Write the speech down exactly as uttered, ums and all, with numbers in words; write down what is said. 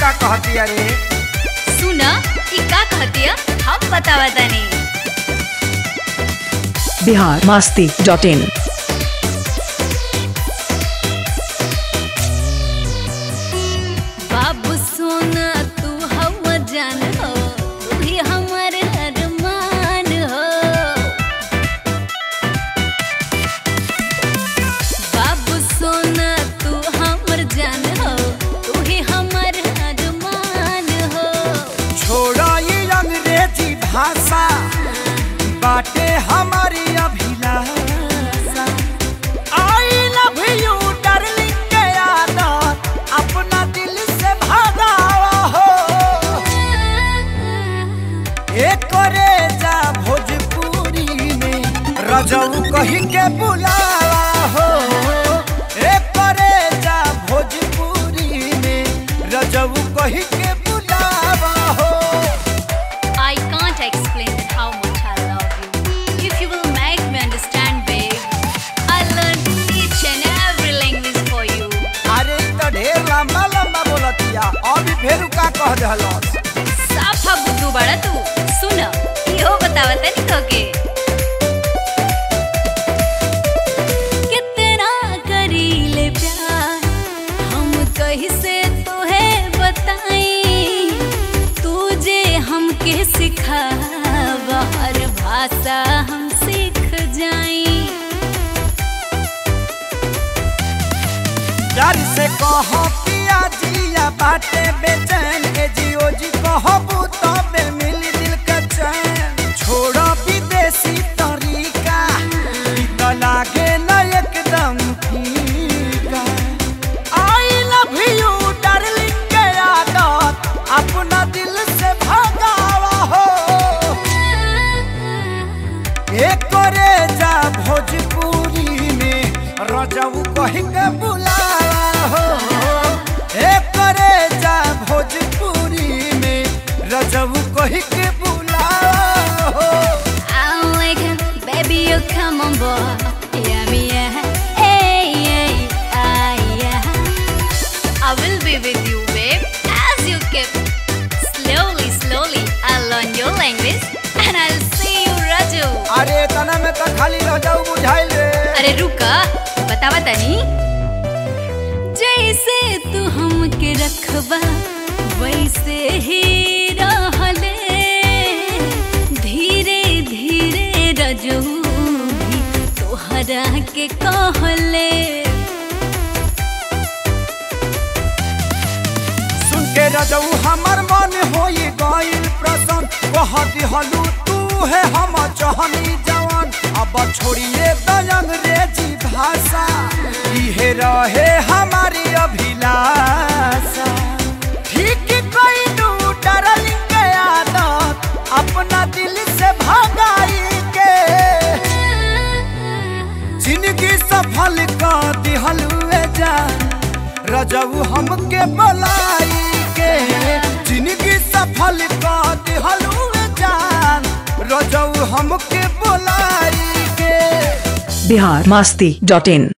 का कहती रे? सुना ई का कहतिया हम बतावा तानी। Bihar Masti dot in. बाबू सोना तू हवा जान हो, तू ही हमर अरमान हो। बाबू सोना तू हमर जान हो, तू ही हमर अरमान हो। छोड़ा ये अंग्रेजी भाषा बाटे हमारी अभिलाषा। आई लव यू डार्लिंग के आदत अपना दिल से भगावा हो। एक करे जा भोजपुरी में रजऊ कही के बुलावा हो। एक करे जा भोजपुरी में रजऊ कही के बुलावा हो। I can't explain how much I love you. If you will make me understand, babe, I'll learn each and every language for you. अरे तो ढेर लंबा लंबा बोलतिया अभी फेरू का कह दहलस। साफा बुद्धू बड़ा तू। सुन इहो बतावत नहीं तो के कितना करीले प्यार हम कहीं से तोहे बताई। तुझे हमके सिखावा हर भाषा हम सीख जाई। डर से कहो पिया जिया बाटे बेचैन ए जियो जी कहबू तबे मिली दिल का चैन। छोड़ो विदेशी तरीका ई तो लागे न एकदम फीका। आई लव यू डार्लिंग के आदत अपना दिल से भगावा हो। एक करे जा भोजपुरी में रजऊ कही के बुलावा हो। एक करे जा भोजपुरी में रजऊ कही के बुलावा हो। I'm like, baby, you come on board. Yeah, me, yeah. Hey, hey, ah, yeah. I will be with you, babe, as you keep. Slowly, slowly, I'll learn your language and I'll see you, Raju. अरे तना में तो खाली रजऊ बुझाइल रे। अरे रुका, बतावा तनी। जैसे तू हमके रखबा वैसे ही रहले। धीरे धीरे रजू भी तोहरा के कहले। सुन के रजऊ हमर मन होई गइल प्रसन्न। कह दिहलू तू है हम चाहनी जवान। अब छोड़िए तो अंग्रेजी भाषा इहे रहे हमारी अभिलाषा। ठीक कइलू डार्लिंग के आदत अपना दिल से भगाई के। जिंदगी सफल कर दिहलू जान रजऊ हमके बुलाई के। जिंदगी सफल कर दिहलू जान रजऊ हमके बुलाई के। बिहार मस्ती डॉट इन।